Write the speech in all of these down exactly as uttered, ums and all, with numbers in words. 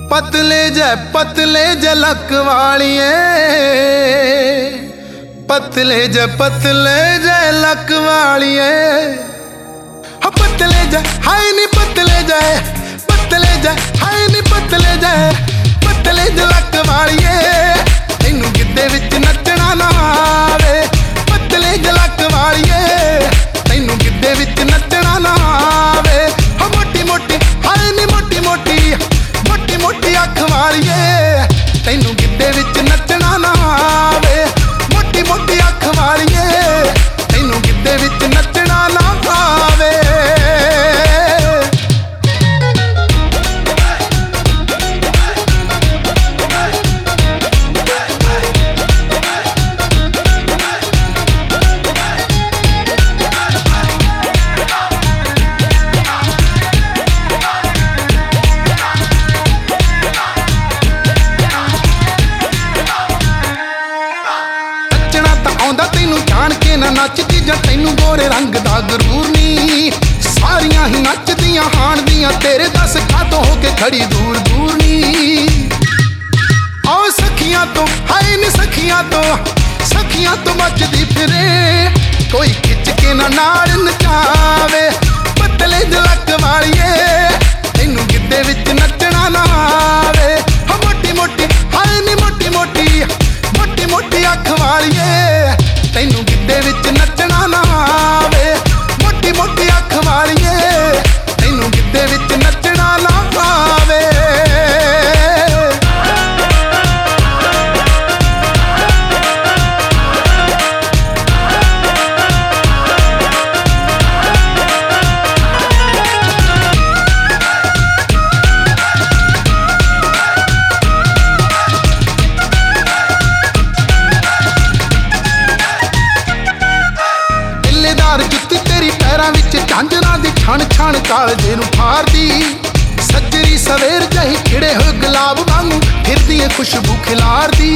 पतले जै पतले झलक वालिए, पतले जै पतले झलक वालिए, पतले जै हाय नी पतले जै, पतले जै हाय नी पतले जै, पतले झलक वालिए तैनू गिद्धे विच नचना ना आवे, पतले झलक वालिए तैनू गिद्धे विच नचना ना आवे, मोटी मोटी हाय नी मोटी मोटी मोटी मोटी अख वालिए तैनू गिद्धे विच नचना ना आवे, मोटी मोटी अख वालिए तैनू गिद्धे विच नचना ना आवे। तैनू जान के ना नचदी जां तैनू गोरे रंग दा गरूर नी, सारियां ही नचदियां हाण दियां तेरे दस कातों हो के खड़ी दूर दूर नी। आओ सखियां तो हाय नी सखियां तो सखियां तो मचदी फिरे, कोई खिच के ना नाल नचावे, पतले झलक वालिए तैनू गिद्धे विच नचना ना आवे, मोटी मोटी हाय नी मोटी मोटी मोटी मोटी अख वालिए तैनू गिद्धे विच नचना ना आवे, मोटी मोटी अख वालिए तैनू गिद्धे विच नचना ना आवे। जुत्ती तेरी पैरां विच झांजरां दी छण छण कालजे नूं फारदी, सजरी सवेर जही खिड़े होए गुलाब वांगू फिरदी ए खुशबू खिलारदी।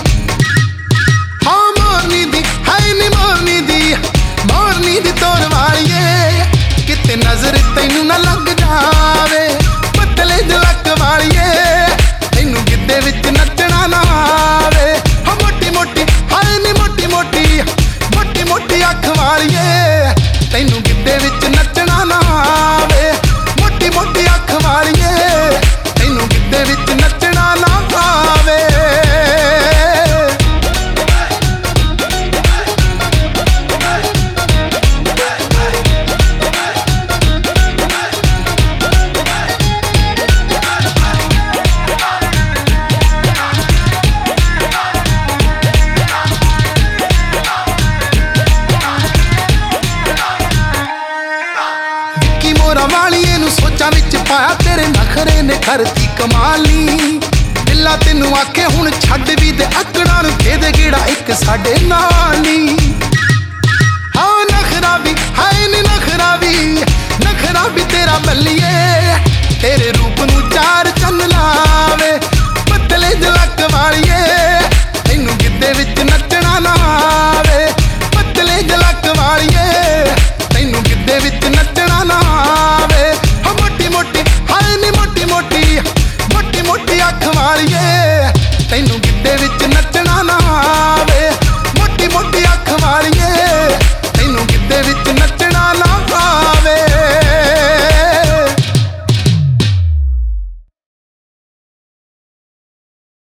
हाँ मोरनी दी हाय नी मोरनी दी मोरनी दी तोर वालिए किते नजर तैनू ना लग जावे, पतले झलक वालिए तैनू गिद्धे विच नचना ना आवे, मोटी मोटी हाय नी मोटी मोटी मोटी मोटी अख वालिए तैनू गिद्धे विच नचना ना आवे, मोटी मोटी अख वालिए तैनू गिद्धे विच नचना ना आवे। मोरा वालिए नूं सोचां विच पाया तेरे नखरे ने करती कमाली, दिला तैनू आखे हुण छड्ड भी दे अकड़ां नूं दे दे गेड़ा इक साडे नाल नी। हाँ नखरा भी हाय नी नखरा भी नखरा भी तेरा बल्लिए